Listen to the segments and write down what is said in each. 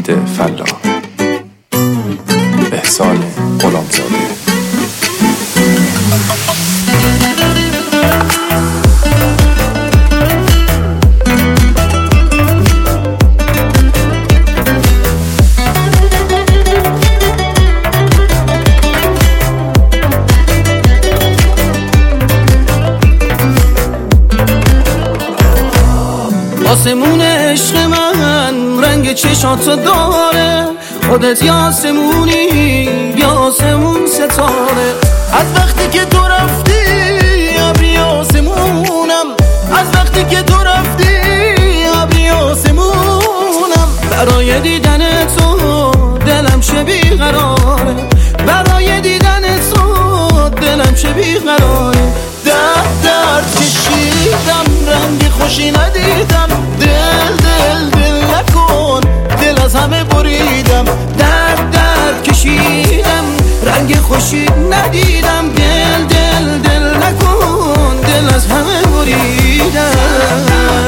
امید فلاح. احسان غلامزاده. آسمون عشق من رنگ چشاتو داره، خودت یا آسمونی یا آسمون ستاره. از وقتی که تو رفتی ابری آسمونم، از وقتی که تو رفتی ابری آسمونم. برای دیدن تو دلم چه بیقراره، برای دیدن تو دلم چه بیقراره. درد کشیدم رنگ خوشی ندیدم، دل نکن دل از همه بریدم. درد کشیدم رنگ خوشی ندیدم، دل نکن دل از همه بریدم.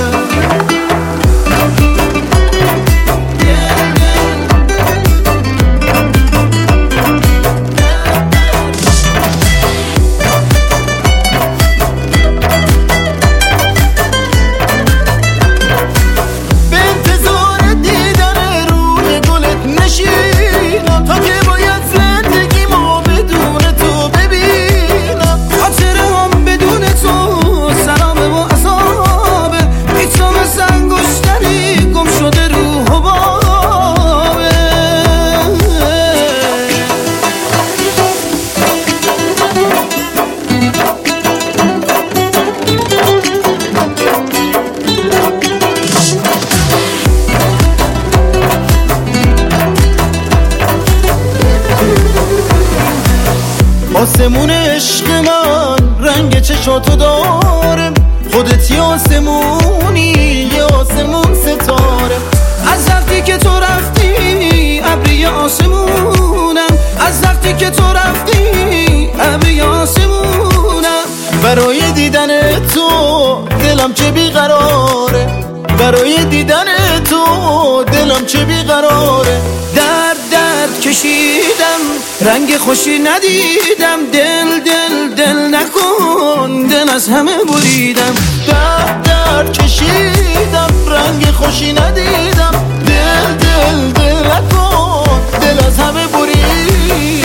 آسمون عشق من رنگ چشاتو داره، خودت یا آسمونی یا آسمون ستاره. از وقتی که تو رفتی ابری آسمونم، از وقتی که تو رفتی ابری آسمونم. برای دیدن تو دلم چه بیقراره، برای دیدن تو دلم چه بیقراره. درد کشیدم رنگ خوشی ندیدم، دل نکن دل از همه بریدم. درد کشیدم رنگ خوشی ندیدم، دل نکن دل از همه بریدم.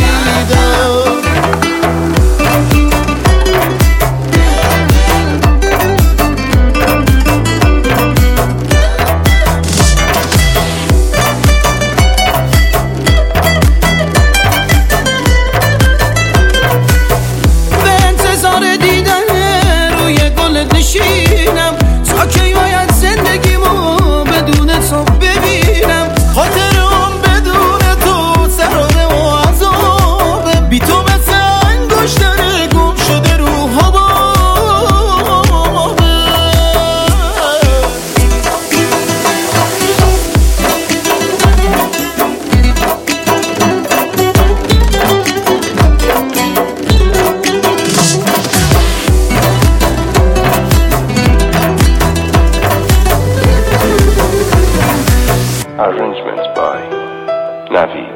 نشینم تا کی باید زندگیمو بدون تو ببینم. خاطرم بدون تو سراره و عذابه، بی تو مثل انگشتر گم شده رو حبابه. Arrangements by Navi.